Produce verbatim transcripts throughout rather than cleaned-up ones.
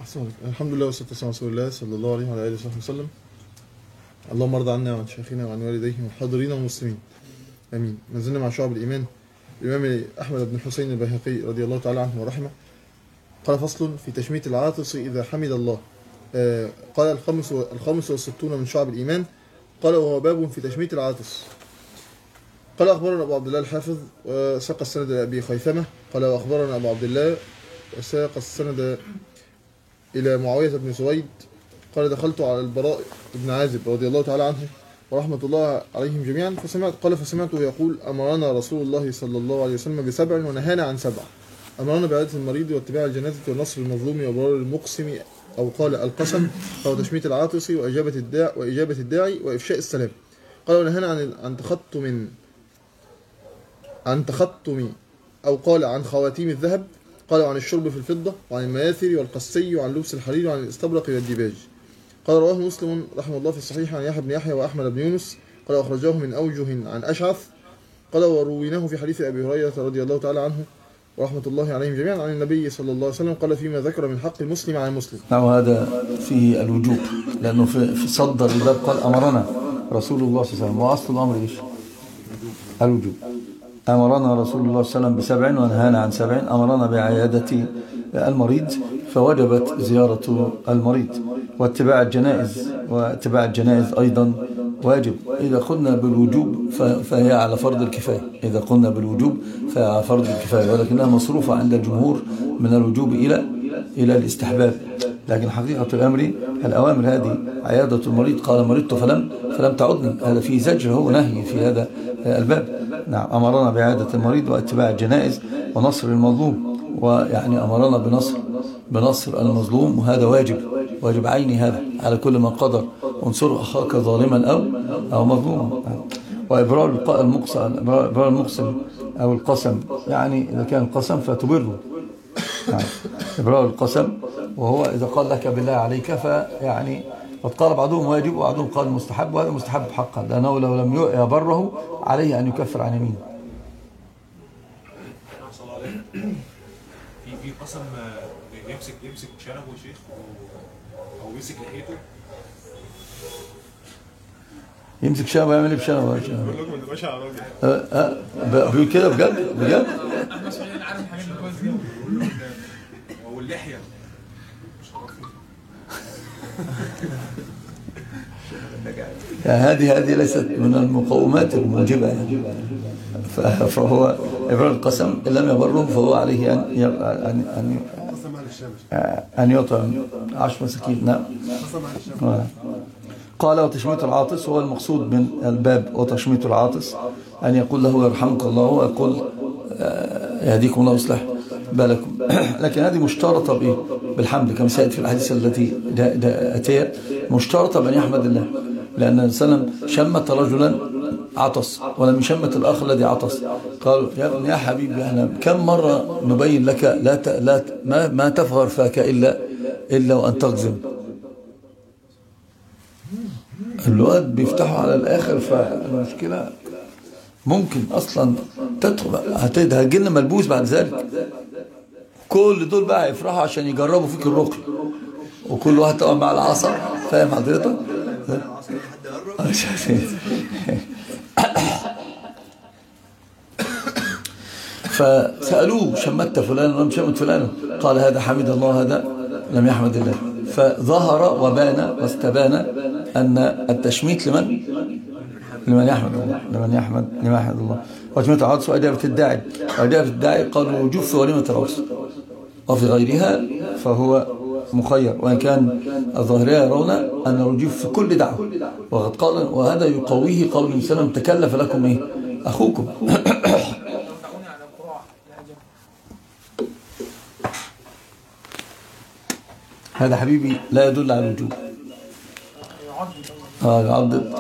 الحمد لله والصلاة والسلام على رسول الله صلى الله عليه وعلى آله وصحبه وسلم. اللهم ارض عنا وعن شيخنا وعن والديه والحاضرين والمسلمين آمين. ما زلنا مع شعب الإيمان الإمام أحمد بن حسين البيهقي رضي الله تعالى عنه ورحمه. قال: فصل في تشميت العاطس إذا حمد الله. آه قال: الخامس الخامس والستون من شعب الإيمان. قال: وهو باب في تشميت العاطس. قال: أخبرنا أبو عبد الله الحافظ وساق السند لأبي خيثمة. قال: وأخبرنا أبو عبد الله وساق السند إلى معاوية بن سويد. قال: دخلت على البراء بن عازب رضي الله تعالى عنه ورحمة الله عليهم جميعا فسمعت قال فسمعته يقول: أمرنا رسول الله صلى الله عليه وسلم بسبع ونهانا عن سبع. أمرنا بعادة المريض واتباع الجنازة ونصر المظلوم وإبرار المقسم أو قال القسم أو تشميت العاطس وإجابة الداع وإجابة الداعي وإفشاء السلام. قال: ونهانا عن عن تختم عن تختم أو قال عن خواتيم الذهب. قال: عن الشرب في الفضة وعن المياثر والقسي وعن لبس الحرير وعن الاستبرق والديباج. قال: رواه مسلم رحمه الله في الصحيح عن يحيى بن يحيى وأحمد بن يونس. قال: أخرجاه من أوجه عن أشعث. قال: ورويناه في حديث أبي هريرة رضي الله تعالى عنه ورحمة الله عليهم جميعا عن النبي صلى الله عليه وسلم قال فيما ذكر من حق المسلم على المسلم. نعم، هذا فيه الوجوب لأنه في صدر الباب قال: أمرنا رسول الله صلى الله عليه وسلم، وأصل الأمر إيش؟ الوجوب. أمرنا رسول الله صلى الله عليه وسلم بسبع ونهانا عن سبع. أمرنا بعيادة المريض فوجبت زيارة المريض، واتباع الجنائز واتباع الجنائز أيضا واجب. إذا قلنا بالوجوب فهي على فرض الكفاية، إذا قلنا بالوجوب فهي على فرض الكفاية، ولكنها مصروفة عند الجمهور من الوجوب إلى إلى الاستحباب. لكن حقيقة الأمر الأوامر هذه عيادة المريض. قال: مرضت فلم فلم تعدني، هذا فيه زجر، هو نهي في هذا الباب. نعم، أمرنا بعيادة المريض واتباع الجنائز ونصر المظلوم، ويعني أمرنا بنصر بنصر المظلوم، وهذا واجب واجب عيني هذا على كل من قدر. انصر أخاك ظالما أو أو مظلوما. وإبرار المقسم إبرار المقسم أو القسم، يعني إذا كان القسم فتبره. يعني إبرار القسم، وهو إذا قال لك بالله عليك فيعني قد قال بعضهم واجب وبعضهم قال مستحب، وهذا مستحب حقا، لأنه لو لم يبره عليه أن يكفر عن يمينه. في في قسم يمسك يمسك شنبه شيخ او يمسك لحيته، يمسك شنبه يعمل ايه بشنبه؟ بقول لكم ما تبقاش على راجل بيقول كده بجد بجد. احنا مسؤولين عارف الحاجات دي كويس جدا. واللحيه يعني هذه هذه ليست من المقومات الموجبه يعني. فهو إبرار القسم إن لم يبره فهو عليه أن أن أن أن يطعم عشر مساكين. نعم. قال: وتشميت العاطس هو المقصود من الباب. وتشميت العاطس أن يقول له: يرحمك الله، ويقول يهديكم الله ويصلح بالكم. لكن هذه مشترطة بإيه؟ بالحمد، كما سيأتي في الحديث التي أتيت، مشترطة بأن يحمد الله، لأن الإنسان شمت رجلا عطس ولم يشمت الآخر الذي عطس. قالوا: يا ابن يا حبيبي، احنا كم مرة نبين لك لا ت... لا ت... ما ما تفغر فاك إلا إلا وأن تغزم. الواد بيفتحوا على الآخر، فالمشكلة ممكن أصلا تدخل هتجي لنا ملبوس بعد ذلك. كل دول بقى يفرحوا عشان يجربوا فيك الرقي، وكل واحد طبعا مع العصا، فاهم حضرتك؟ فسألوه: شمت فلان ولم شمت فلان؟ قال: هذا حمد الله هذا لم يحمد الله. فظهر وبان واستبان أن التشميت لمن لمن يحمد الله لمن يحمد لمن يحمد الله. وتشميت العاطس وإجابة الداعي. وإجابة الداعي قالوا: وجوب في وليمة العرس، وفي غيرها فهو مخير، وإن كان الظاهرية يرون أن الوجوب في كل دعوة. وقد قال، وهذا يقويه قول النبي صلى الله عليه وسلم: تكلف لكم إيه؟ أخوكم. هذا حبيبي لا يدل على الوجوب. اه يعضد.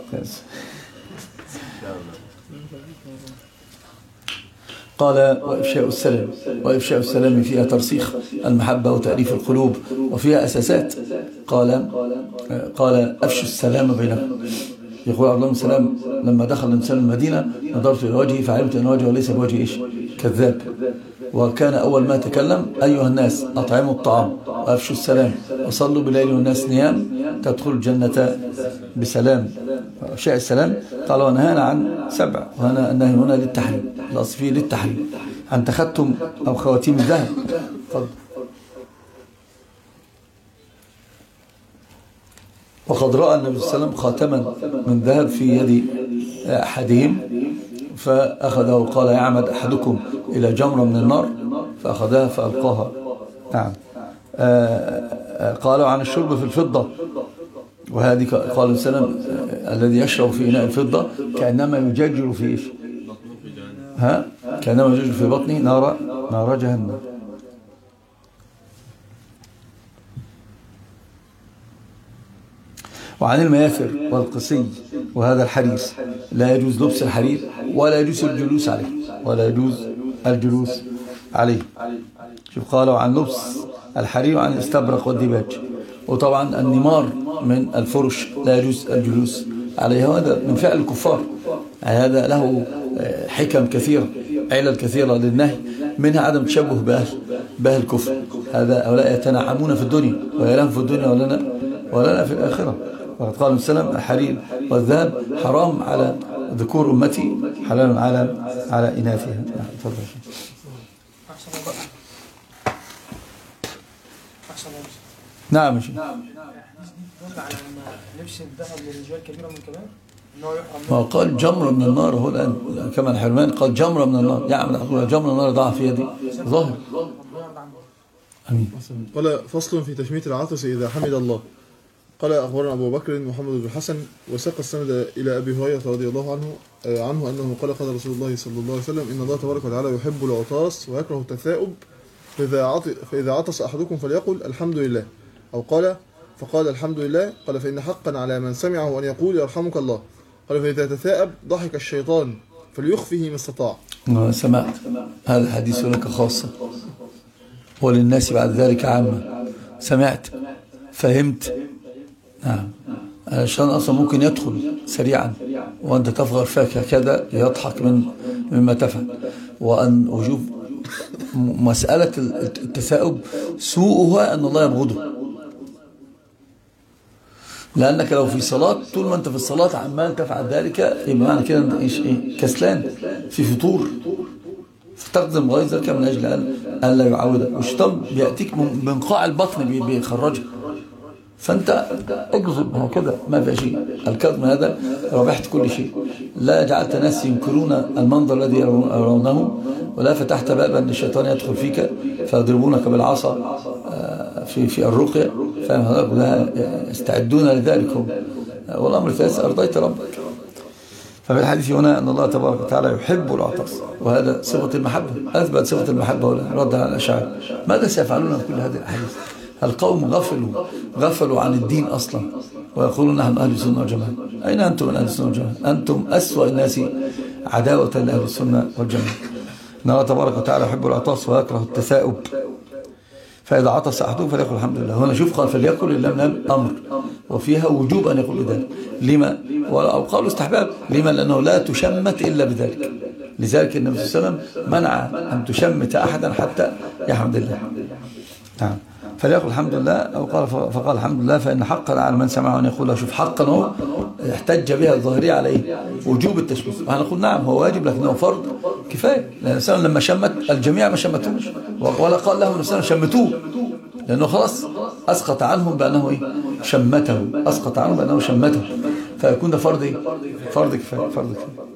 قال: وإفشاء السلام. وإفشاء السلام فيها ترسيخ المحبة وتأليف القلوب، وفيها أساسات. قال قال أفشوا السلام بينكم. يقول عبد الله بن سلام: لما دخل الإنسان المدينة نظرت إلى وجهه فعلمت أن وجهه ليس بوجه إيش؟ كذاب. وكان أول ما تكلم: أيها الناس أطعموا الطعام وأفشوا السلام وصلوا بالليل والناس نيام تدخل الجنة بسلام. شاء السلام قال: ونهانا عن سبع، وهنا النهي هنا للتحريم، الأصل فيه للتحريم، عن تختم أو خواتيم الذهب. وقد رأى النبي صلى الله عليه وسلم خاتما من ذهب في يد أحدهم فأخذه وقال: يعمد أحدكم إلى جمرة من النار، فأخذها فألقاها. نعم. قالوا عن الشرب في الفضة، وهذه قال السلام: الذي يشرب في إناء الفضة كأنما يجرجر في إيش؟ ها؟ كأنما يجرجر في بطنه نار نار جهنم. وعن المياثر والقصي وهذا الحرير لا يجوز لبس الحرير ولا يجوز الجلوس عليه ولا يجوز الجلوس عليه. شوف، قالوا عن لبس الحرير وعن الاستبرق والديباج. وطبعا النمار من الفرش لا يجوز الجلوس عليها، وهذا من فعل الكفار. هذا له حكم كثيرة، علل كثيرة للنهي، منها عدم تشبه بأهل بأهل الكفر. هذا هؤلاء يتنعمون في الدنيا ويلهم في الدنيا ولنا ولنا في الآخرة. وقد قال السلام: الحرير والذهب حرام على ذكور أمتي، حلال على على إناثها. تفضل. أحسن الله. أحسن الله. نعم يا شيخ. دل على أن لبس الذهب للرجال كبيرة من الكبائر، أنه يحرم. ما قال جمرة من النار هو الآن كما الحرمان قال جمرة من النار، يعني أقول جمرة من النار ضع في يدي ظاهر. أمين. قال: فصل في تشميت العطس إذا حمد الله. قال: أخبرنا أبو بكر محمد بن الحسن وساق السند إلى أبي هريرة رضي الله عنه عنه أنه قال: قال رسول الله صلى الله عليه وسلم: إن الله تبارك وتعالى يحب العطاس ويكره التثاؤب، فإذا فإذا عطس أحدكم فليقل الحمد لله، أو قال فقال الحمد لله، قال: فإن حقا على من سمعه أن يقول يرحمك الله. قال: فإذا تثاءب ضحك الشيطان فليخفه ما استطاع. سمعت هذا الحديث لك خاصة وللناس بعد ذلك عامة. سمعت، فهمت. نعم. عشان أصلا ممكن يدخل سريعا وأنت تفغر فاك كذا يضحك من مما تفعل. وأن وجوب مسألة التثاؤب سوءها أن الله يبغضه، لأنك لو في صلاة طول ما أنت في الصلاة عمال تفعل ذلك يبقى معنى كده أنت إيش إيه كسلان في فطور، فتقدم غيظك من أجل أن ألا يعودك. والشيطان بيأتيك من قاع البطن بيخرجك، فأنت اجذب هكذا ما في شيء. الكظم هذا ربحت كل شيء. لا جعلت ناس ينكرون المنظر الذي يرونه، ولا فتحت بابا للشيطان يدخل فيك فيضربونك بالعصا في في الرقية. فاهم هذا؟ يستعدون لذلك هم. والأمر الثالث: أرضيت ربك. ففي الحديث هنا أن الله تبارك وتعالى يحب العطس، وهذا صفة المحبة. أثبت صفة المحبة ولا رد على الأشاعرة. ماذا سيفعلون بكل هذه الأحاديث؟ القوم غفلوا غفلوا عن الدين أصلا، ويقولون نحن أهل السنة والجماعة. أين أنتم من أهل السنة والجماعة؟ أنتم أسوأ الناس عداوة لأهل السنة والجماعة. إن الله تبارك وتعالى يحب العطاس ويكره التثاؤب، فإذا عطس أحدهم فليقل الحمد لله. هنا شوف قال فليقل إلا من الأمر، وفيها وجوب أن يقول ذلك. لما؟ أو قالوا استحباب. لما؟ لأنه لا تشمت إلا بذلك. لذلك النبي صلى الله عليه وسلم منع أن تشمت أحدا حتى يحمد الله. نعم. فليقل الحمد لله، أو قال فقال الحمد لله، فإن حقا على من سمعه أن يقول. شوف حقا هو احتج بها الظاهرية عليه وجوب التشميت. وهنقول نعم هو واجب لكنه فرض كفاية، لأن الإنسان لما شمت الجميع ما شمتوش، ولا قال لهم الإنسان شمتوه، لأنه خلاص أسقط عنهم بأنه إيه؟ شمته، أسقط عنهم بأنه شمته، فيكون ده فرض إيه؟ فرض كفاية، فرض كفاية.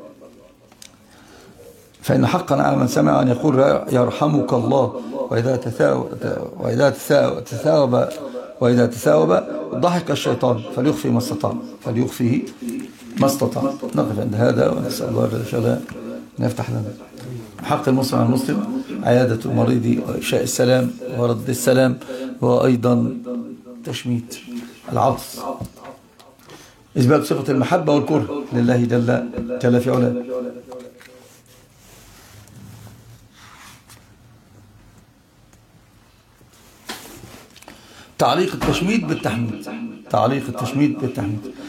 فإن حقا على من سمع أن يقول يرحمك الله. وإذا تثاوب وإذا تثاوب وإذا تثاوب ضحك الشيطان فليخفي ما استطاع فليخفيه ما استطاع. نقف عند هذا ونسأل الله جل وعلا نفتح لنا. حق المسلم على المسلم عيادة المريض وإفشاء السلام ورد السلام، وأيضا تشميت العطس، إثبات صفة المحبة والكره لله جل جل في علاه. تعليق التشميت بالتحميد، تعليق التشميت بالتحميد.